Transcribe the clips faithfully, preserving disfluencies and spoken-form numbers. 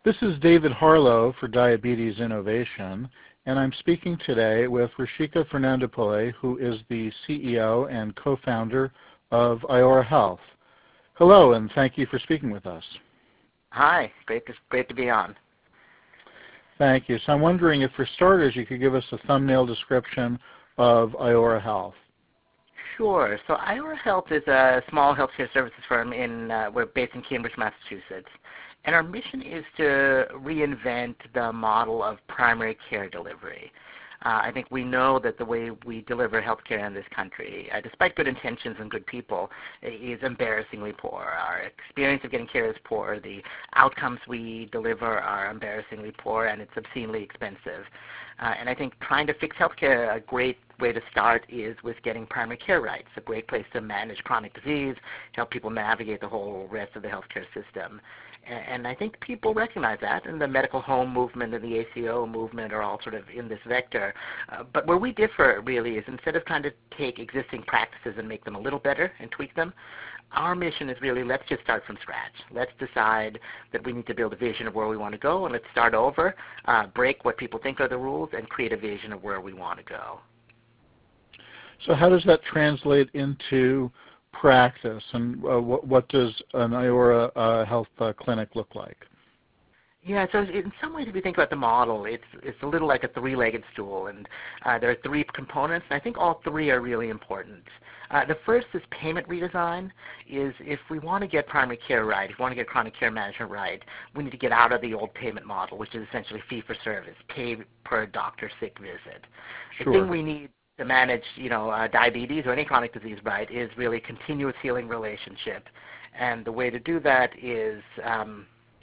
This is David Harlow for Diabetes Innovation, and I'm speaking today with Rishika Fernandopulle, who is the C E O and co-founder of Iora Health. Hello, and thank you for speaking with us. Hi, great to, great to be on. Thank you. So I'm wondering if, for starters, you could give us a thumbnail description of Iora Health. Sure. So Iora Health is a small healthcare services firm in, uh, we're based in Cambridge, Massachusetts. And our mission is to reinvent the model of primary care delivery. Uh, I think we know that the way we deliver healthcare in this country, uh, despite good intentions and good people, is embarrassingly poor. Our experience of getting care is poor. The outcomes we deliver are embarrassingly poor, and it's obscenely expensive. Uh, and I think trying to fix healthcare, a great way to start is with getting primary care right. It's a great place to manage chronic disease, to help people navigate the whole rest of the healthcare system. And I think people recognize that, and the medical home movement and the A C O movement are all sort of in this vector. Uh, but where we differ really is, instead of trying to take existing practices and make them a little better and tweak them, our mission is really, let's just start from scratch. Let's decide that we need to build a vision of where we want to go, and let's start over, uh, break what people think are the rules, and create a vision of where we want to go. So how does that translate into practice, and uh, what, what does an Iora uh, Health uh, clinic look like? Yeah, so in some ways, if you think about the model, it's it's a little like a three-legged stool, and uh, there are three components, and I think all three are really important. Uh, the first is payment redesign. Is if we want to get primary care right, if we want to get chronic care management right, we need to get out of the old payment model, which is essentially fee-for-service, pay per doctor sick visit. Sure. The thing we need to manage, you know, uh, diabetes or any chronic disease right is really continuous healing relationship, and the way to do that is um,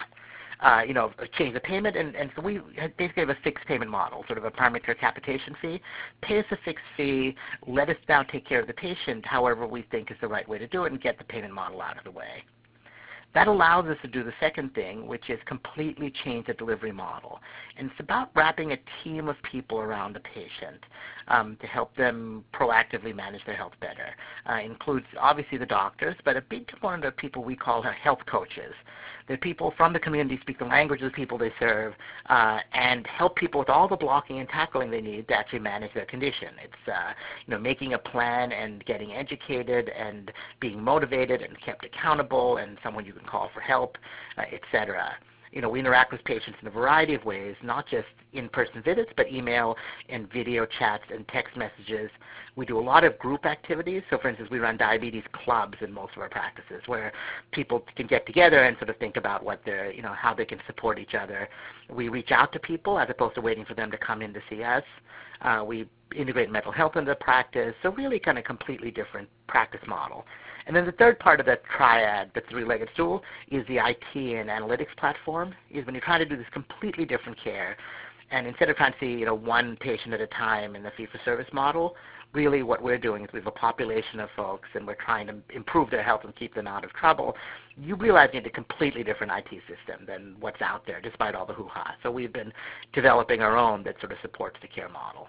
Uh, you know, change the payment, and, and so we basically have a fixed payment model, sort of a primary care capitation fee. Pay us a fixed fee, let us now take care of the patient however we think is the right way to do it, and get the payment model out of the way. That allows us to do the second thing, which is completely change the delivery model. And it's about wrapping a team of people around the patient um, to help them proactively manage their health better. Uh, includes obviously the doctors, but a big component of people we call health coaches. They're people from the community, speak the language of the people they serve, uh, and help people with all the blocking and tackling they need to actually manage their condition. It's uh, you know, making a plan and getting educated and being motivated and kept accountable, and someone you can call for help, uh, et cetera. You know, we interact with patients in a variety of ways, not just in-person visits, but email and video chats and text messages. We do a lot of group activities. So, for instance, we run diabetes clubs in most of our practices, where people can get together and sort of think about what they're, you know, how they can support each other. We reach out to people as opposed to waiting for them to come in to see us. Uh, we integrate mental health into the practice. So, really, kind of completely different practice model. And then the third part of that triad, the three-legged stool, is the I T and analytics platform, is when you're trying to do this completely different care. And instead of trying to see, you know, one patient at a time in the fee-for-service model, really what we're doing is we have a population of folks and we're trying to improve their health and keep them out of trouble. You realize you need a completely different I T system than what's out there, despite all the hoo-ha. So we've been developing our own that sort of supports the care model.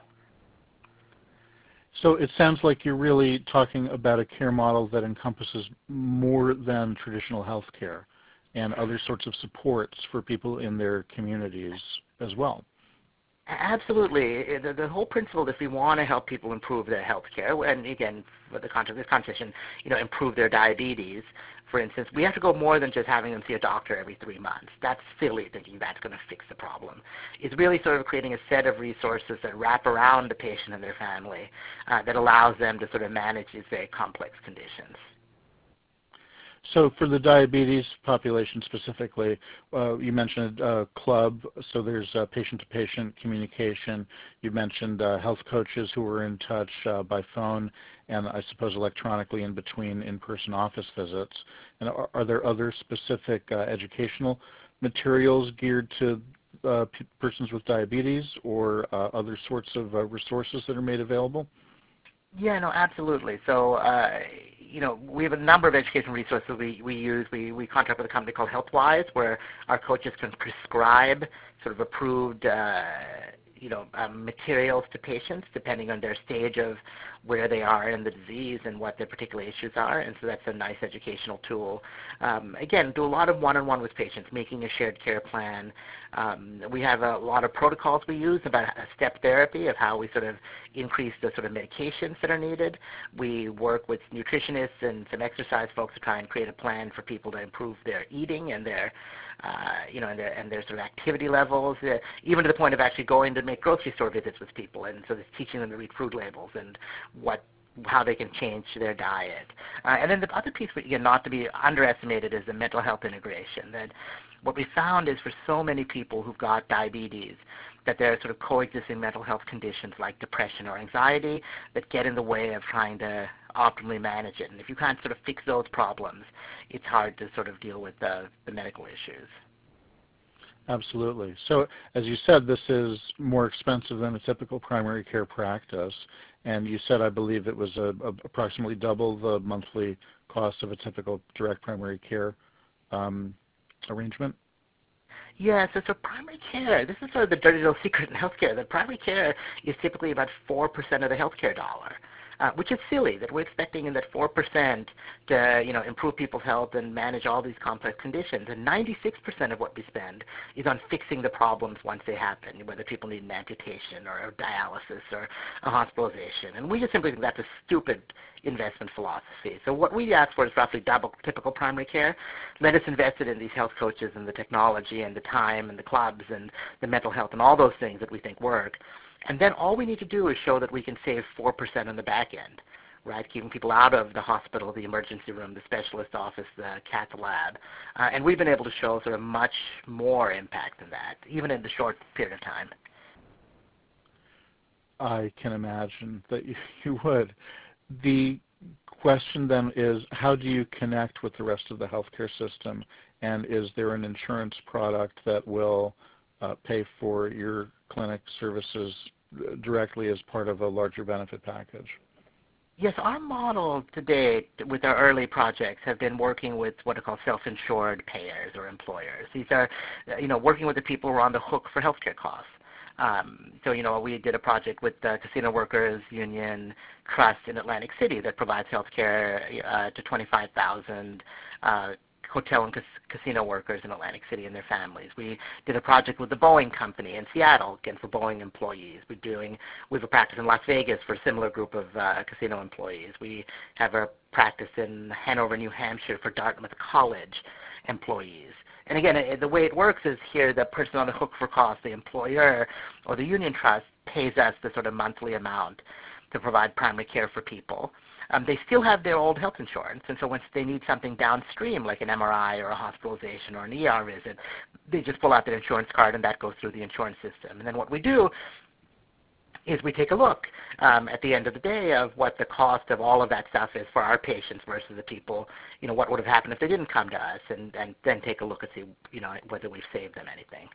So it sounds like you're really talking about a care model that encompasses more than traditional health care and other sorts of supports for people in their communities as well. Absolutely. The, the whole principle is we want to help people improve their health care, and again, for the context of this conversation, you know, improve their diabetes. For instance, we have to go more than just having them see a doctor every three months. That's silly thinking that's going to fix the problem. It's really sort of creating a set of resources that wrap around the patient and their family uh, that allows them to sort of manage these very complex conditions. So for the diabetes population specifically, uh, you mentioned a club, so there's uh, patient-to-patient communication. You mentioned uh, health coaches who are in touch uh, by phone and I suppose electronically in between in-person office visits. And are, are there other specific uh, educational materials geared to uh, p persons with diabetes, or uh, other sorts of uh, resources that are made available? Yeah, no, absolutely. So, uh, you know, we have a number of education resources we, we use. We, we contract with a company called HealthWise, where our coaches can prescribe sort of approved, uh, you know, um, materials to patients depending on their stage of where they are in the disease and what their particular issues are, and so that's a nice educational tool. Um, again, do a lot of one-on-one with patients, making a shared care plan. Um, we have a lot of protocols we use about a step therapy of how we sort of increase the sort of medications that are needed. We work with nutritionists and some exercise folks to try and create a plan for people to improve their eating and their Uh, you know, and their, and their sort of activity levels, uh, even to the point of actually going to make grocery store visits with people, and so it's teaching them to read food labels and what how they can change their diet. Uh, and then the other piece, again, not to be underestimated, is the mental health integration. That what we found is for so many people who've got diabetes, that there are sort of coexisting mental health conditions like depression or anxiety that get in the way of trying to optimally manage it. And if you can't sort of fix those problems, it's hard to sort of deal with the, the medical issues. Absolutely. So as you said, this is more expensive than a typical primary care practice. And you said, I believe it was a, a, approximately double the monthly cost of a typical direct primary care um, arrangement? Yeah, so, so primary care, this is sort of the dirty little secret in healthcare, that primary care is typically about four percent of the healthcare dollar, uh, which is silly, that we're expecting in that four percent to, you know, improve people's health and manage all these complex conditions. And ninety-six percent of what we spend is on fixing the problems once they happen, whether people need an amputation or, or dialysis or a hospitalization. And we just simply think that's a stupid investment philosophy. So what we ask for is roughly double typical primary care. Let us invest it in these health coaches and the technology and the time and the clubs and the mental health and all those things that we think work. And then all we need to do is show that we can save four percent on the back end, right? Keeping people out of the hospital, the emergency room, the specialist office, the cath lab. Uh, and we've been able to show sort of much more impact than that, even in the short period of time. I can imagine that you, you would. The question then is, how do you connect with the rest of the healthcare system? And is there an insurance product that will uh, pay for your clinic services directly as part of a larger benefit package? Yes, our model to date with our early projects have been working with what are called self-insured payers or employers. These are, you know, working with the people who are on the hook for healthcare costs. Um, so, you know, we did a project with the Casino Workers Union Trust in Atlantic City that provides health care uh, to twenty-five thousand uh, hotel and cas- casino workers in Atlantic City and their families. We did a project with the Boeing company in Seattle, again, for Boeing employees. We're doing, we have a practice in Las Vegas for a similar group of uh, casino employees. We have a practice in Hanover, New Hampshire for Dartmouth College employees. And again, it, the way it works is here the person on the hook for costs, the employer or the union trust, pays us the sort of monthly amount to provide primary care for people. Um, they still have their old health insurance, and so once they need something downstream, like an M R I or a hospitalization or an E R visit, they just pull out their insurance card, and that goes through the insurance system. And then what we do is we take a look um, at the end of the day of what the cost of all of that stuff is for our patients versus the people, you know, what would have happened if they didn't come to us, and, and then take a look and see, you know, whether we've saved them anything.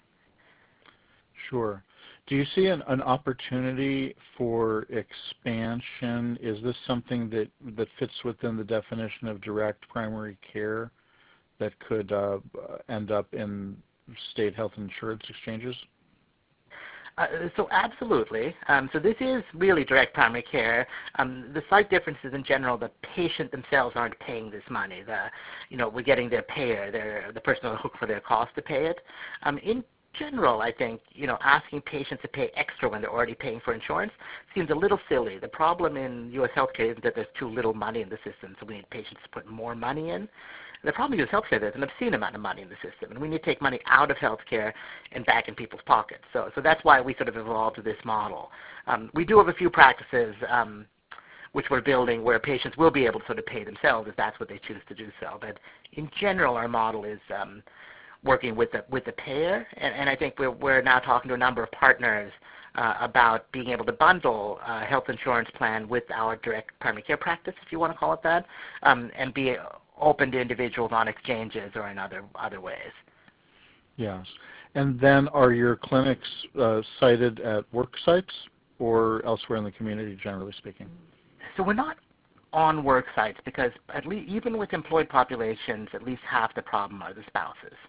Sure. Do you see an, an opportunity for expansion? Is this something that, that fits within the definition of direct primary care that could uh, end up in state health insurance exchanges? Uh, so absolutely. Um, so this is really direct primary care. Um, the slight difference is in general the patient themselves aren't paying this money. The, you know, we're getting their payer, their, the person on the hook for their cost to pay it. Um, in general, I think, you know, asking patients to pay extra when they're already paying for insurance seems a little silly. The problem in U S healthcare isn't that there's too little money in the system, so we need patients to put more money in. The problem in U S healthcare, there's an obscene amount of money in the system, and we need to take money out of healthcare and back in people's pockets. So, so that's why we sort of evolved to this model. Um, we do have a few practices um, which we're building where patients will be able to sort of pay themselves if that's what they choose to do so. But in general, our model is um, working with the with the payer, and, and I think we're we're now talking to a number of partners uh, about being able to bundle a health insurance plan with our direct primary care practice, if you want to call it that, um, and be open to individuals on exchanges or in other other ways. Yes. And then are your clinics uh, sited at work sites or elsewhere in the community, generally speaking? So we're not on work sites because at least even with employed populations, at least half the problem are the spouses,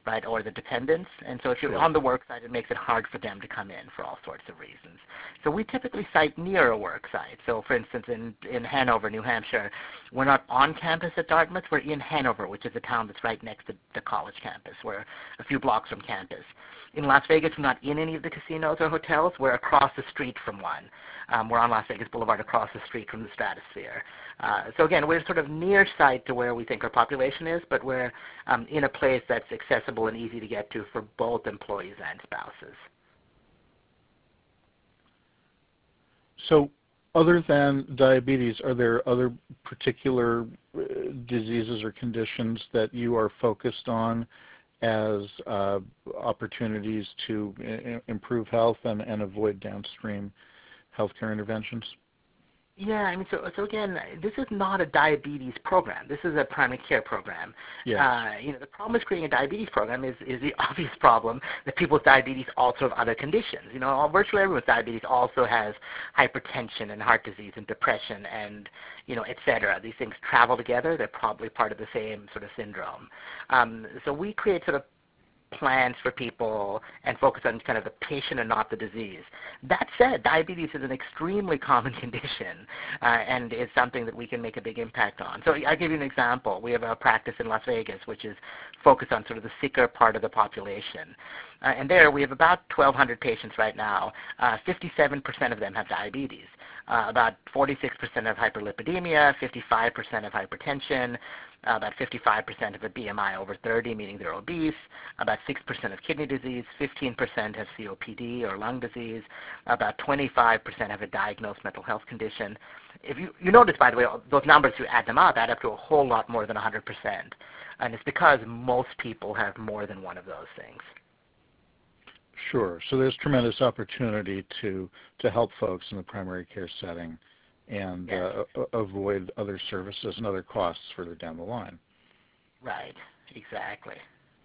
right, or the dependents. And so if you're Sure. on the work site, it makes it hard for them to come in for all sorts of reasons. So we typically site near a work site. So for instance, in, in Hanover, New Hampshire, we're not on campus at Dartmouth, we're in Hanover, which is a town that's right next to the college campus. We're a few blocks from campus. In Las Vegas, we're not in any of the casinos or hotels. We're across the street from one. Um, we're on Las Vegas Boulevard across the street from the Stratosphere. Uh, so again, we're sort of near site to where we think our population is, but we're um, in a place that's accessible and easy to get to for both employees and spouses. So other than diabetes, are there other particular uh, diseases or conditions that you are focused on as uh, opportunities to I- improve health and, and avoid downstream healthcare interventions? Yeah, I mean, so so again, this is not a diabetes program. This is a primary care program. Yes. Uh, you know, the problem with creating a diabetes program is is the obvious problem that people with diabetes also have other conditions. You know, virtually everyone with diabetes also has hypertension and heart disease and depression and, you know, et cetera. These things travel together. They're probably part of the same sort of syndrome. Um, so we create sort of plans for people and focus on kind of the patient and not the disease. That said, diabetes is an extremely common condition uh, and is something that we can make a big impact on. So I'll give you an example. We have a practice in Las Vegas which is focused on sort of the sicker part of the population. Uh, and there we have about twelve hundred patients right now. Uh, fifty-seven percent of them have diabetes. Uh, about forty-six percent have hyperlipidemia, fifty-five percent have hypertension, uh, about fifty-five percent have a B M I over thirty, meaning they're obese, about six percent have kidney disease, fifteen percent have C O P D or lung disease, about twenty-five percent have a diagnosed mental health condition. If you, you notice, by the way, those numbers, you add them up, add up to a whole lot more than one hundred percent. And it's because most people have more than one of those things. Sure. So there's tremendous opportunity to to help folks in the primary care setting and Yes. uh, a- avoid other services and other costs further down the line. Right, exactly.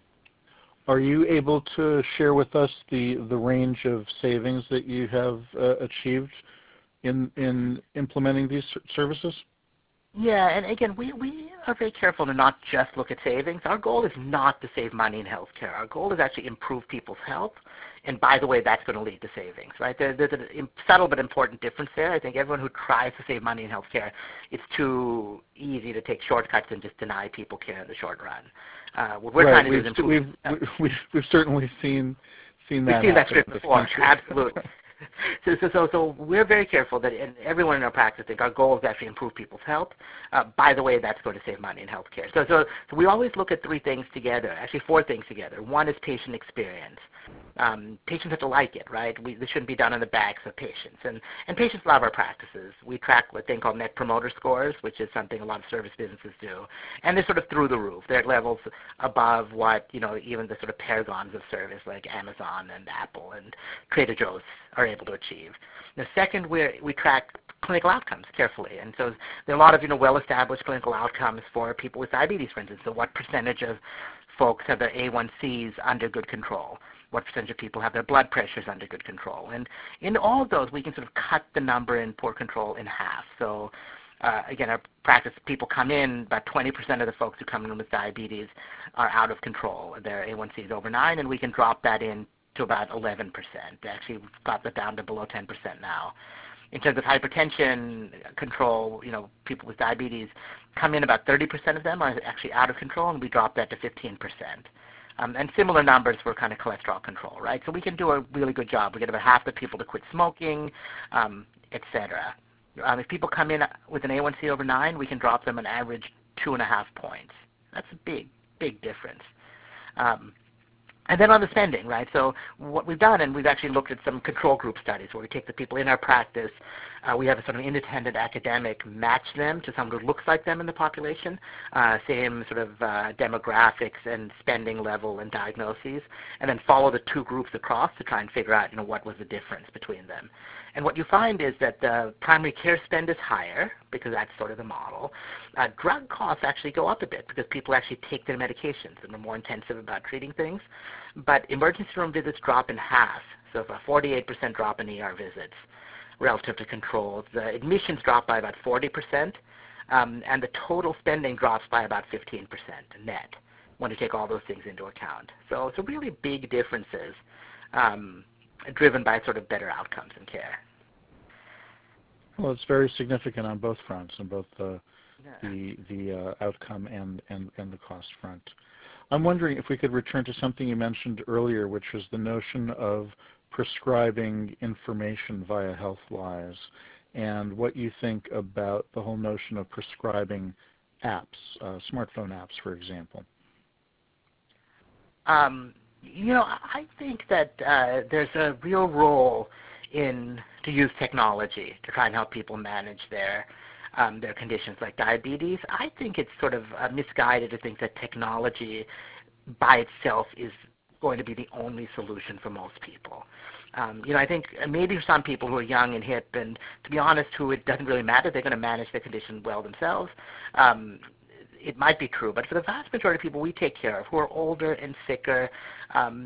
Are you able to share with us the, the range of savings that you have uh, achieved in, in implementing these ser- services? Yeah, and again, we, we are very careful to not just look at savings. Our goal is not to save money in healthcare. Our goal is actually improve people's health. And by the way, that's going to lead to savings, right? There, there's a subtle but important difference there. I think everyone who tries to save money in healthcare, it's too easy to take shortcuts and just deny people care in the short run. Uh, what we're right. trying to we've, do is improve. We've, we've, we've certainly seen, seen that We've seen that happen script in this before, country. absolutely. So, so, so, so we're very careful that, and everyone in our practice think our goal is to actually improve people's health. Uh, by the way, that's going to save money in healthcare. So, so, so we always look at three things together, actually four things together. One is patient experience. Um, patients have to like it, right? We, this shouldn't be done on the backs of patients. And, and patients love our practices. We track a thing called Net Promoter Scores, which is something a lot of service businesses do. And they're sort of through the roof. They're at levels above what, you know, even the sort of paragons of service like Amazon and Apple and Trader Joe's are able to achieve. The second, we we track clinical outcomes carefully. And so there are a lot of, you know, well-established clinical outcomes for people with diabetes, for instance. So what percentage of folks have their A one Cs under good control? What percentage of people have their blood pressures under good control? And in all of those, we can sort of cut the number in poor control in half. So uh, again, our practice, people come in, about twenty percent of the folks who come in with diabetes are out of control. Their A one C is over nine, and we can drop that in to about eleven percent. Actually, we've got that down to below ten percent now. In terms of hypertension control, you know, people with diabetes come in, about thirty percent of them are actually out of control, and we drop that to fifteen percent. Um, and similar numbers for kind of cholesterol control, right? So we can do a really good job. We get about half the people to quit smoking, um, et cetera. Um, if people come in with an A one C over nine, we can drop them an average two and a half points. That's a big, big difference. Um, And then on the spending, right? So what we've done, and we've actually looked at some control group studies where we take the people in our practice, uh, we have a sort of independent academic match them to someone who looks like them in the population, uh, same sort of uh, demographics and spending level and diagnoses, and then follow the two groups across to try and figure out, you know, what was the difference between them. And what you find is that the primary care spend is higher because that's sort of the model. Uh, drug costs actually go up a bit because people actually take their medications and are more intensive about treating things. But emergency room visits drop in half, so a forty-eight percent drop in E R visits relative to controls. The admissions drop by about forty percent, um, and the total spending drops by about fifteen percent net, when you take all those things into account. So it's a really big differences um, driven by sort of better outcomes in care. Well, it's very significant on both fronts, on both the Yeah. the, the uh, outcome and, and, and the cost front. I'm wondering if we could return to something you mentioned earlier, which was the notion of prescribing information via HealthWise, and what you think about the whole notion of prescribing apps, uh, smartphone apps, for example. Um, you know, I think that uh, there's a real role in to use technology to try and help people manage their um, their conditions like diabetes. I think it's sort of uh, misguided to think that technology by itself is going to be the only solution for most people. Um, you know, I think maybe for some people who are young and hip, and to be honest, who it doesn't really matter, they're going to manage their condition well themselves. Um, it might be true, but for the vast majority of people we take care of who are older and sicker, um,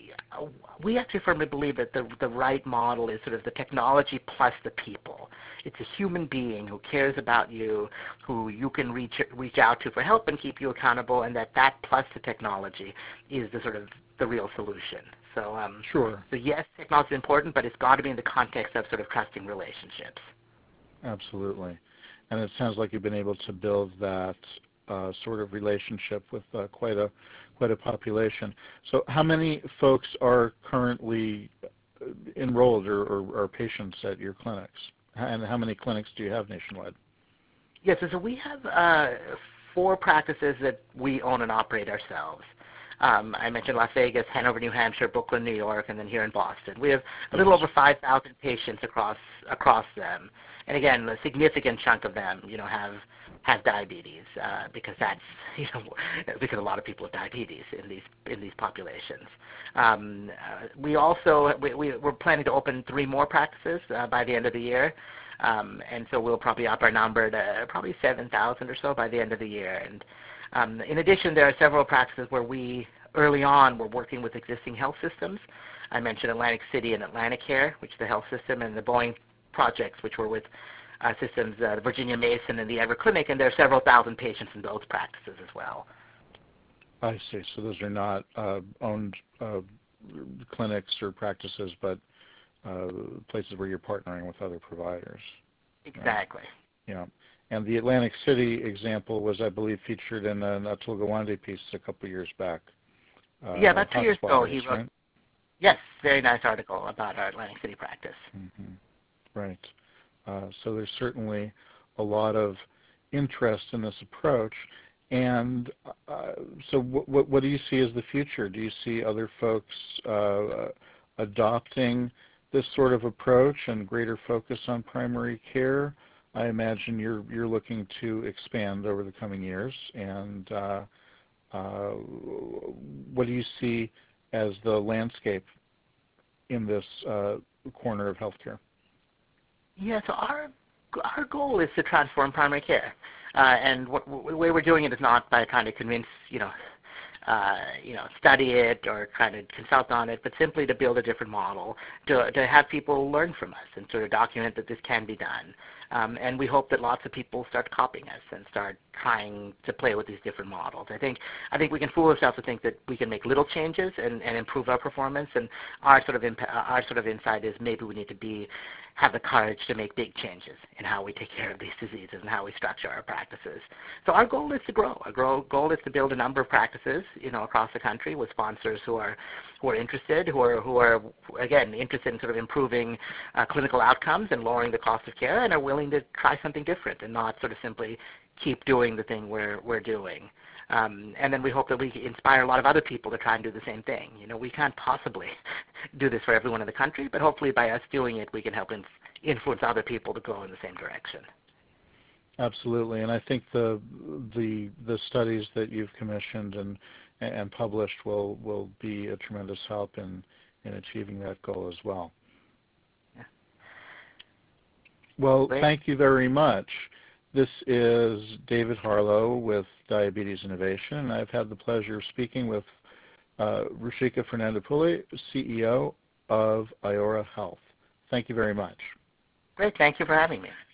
we actually firmly believe that the, the right model is sort of the technology plus the people. It's a human being who cares about you, who you can reach reach out to for help and keep you accountable, and that that plus the technology is the sort of the real solution. So, um, Sure. so yes, technology is important, but it's got to be in the context of sort of trusting relationships. Absolutely. And it sounds like you've been able to build that uh, sort of relationship with uh, quite a quite a population. So how many folks are currently enrolled or, or, or patients at your clinics? And how many clinics do you have nationwide? Yes, so, so we have uh, four practices that we own and operate ourselves. Um, I mentioned Las Vegas, Hanover, New Hampshire, Brooklyn, New York, and then here in Boston. We have a little over five thousand patients across across them, and again, a significant chunk of them, you know, have have diabetes uh, because that's you know because a lot of people have diabetes in these in these populations. Um, uh, we also we, we we're planning to open three more practices uh, by the end of the year. Um, and so we'll probably up our number to probably seven thousand or so by the end of the year. And um, in addition, there are several practices where we, early on, were working with existing health systems. I mentioned Atlantic City and AtlantiCare, which is the health system, and the Boeing projects, which were with uh, systems, uh, the Virginia Mason and the Ever Clinic, and there are several thousand patients in those practices as well. I see. So those are not uh, owned uh, clinics or practices, but uh, places where you're partnering with other providers. Exactly. Right? Yeah. And the Atlantic City example was, I believe, featured in an Atul Gawande piece a couple of years back. Uh, yeah, about two years ago, he wrote, right? Yes, very nice article about our Atlantic City practice. Mm-hmm. Right. Uh, so there's certainly a lot of interest in this approach. And uh, so what, what, what do you see as the future? Do you see other folks uh, adopting this sort of approach and greater focus on primary care? I imagine you're, you're looking to expand over the coming years. And uh, uh, what do you see as the landscape in this uh, corner of healthcare? Yeah, so our our goal is to transform primary care, uh, and what, the way we're doing it is not by trying to convince, you know, uh, you know, study it or trying to consult on it, but simply to build a different model, to to have people learn from us and sort of document that this can be done. Um, and we hope that lots of people start copying us and start trying to play with these different models. I think I think we can fool ourselves to think that we can make little changes and, and improve our performance. And our sort of imp- our sort of insight is maybe we need to be have the courage to make big changes in how we take care of these diseases and how we structure our practices. So our goal is to grow. Our grow, goal is to build a number of practices, you know, across the country with sponsors who are who are interested, who are who are again interested in sort of improving uh, clinical outcomes and lowering the cost of care, and are willing to try something different and not sort of simply keep doing the thing we're we're doing. Um, and then we hope that we inspire a lot of other people to try and do the same thing. You know, we can't possibly do this for everyone in the country, but hopefully by us doing it, we can help inf- influence other people to go in the same direction. Absolutely, and I think the the the studies that you've commissioned and and published will will be a tremendous help in in achieving that goal as well. Yeah. Well, Great. thank you very much. This is David Harlow with Diabetes Innovation, and I've had the pleasure of speaking with uh, Ruchika Fernandopulle, C E O of Iora Health. Thank you very much. Great. Thank you for having me.